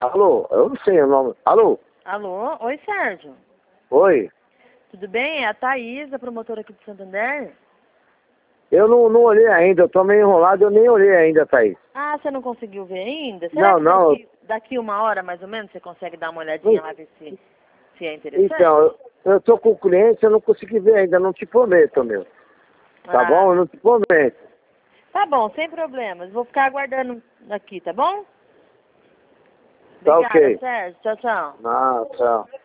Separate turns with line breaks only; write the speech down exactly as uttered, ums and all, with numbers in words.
Alô, eu não sei o nome. Alô?
Alô? Oi, Sérgio.
Oi?
Tudo bem? É a Thaís, a promotora aqui de Santander.
Eu não, não olhei ainda, eu tô meio enrolado, eu nem olhei ainda, Thaís.
Ah, você não conseguiu ver ainda? Será
Não,
que
não.
daqui, daqui uma hora, mais ou menos, você consegue dar uma olhadinha lá, ver se, se é interessante?
Então, eu, eu tô com o cliente, eu não consegui ver ainda, não te prometo, meu. Tá
Ah,
bom? Eu não te prometo.
tá bom, sem problemas. Vou ficar aguardando aqui, tá bom?
Tá
Obrigada,
ok.
Sérgio. Tchau, tchau.
Ah, tchau.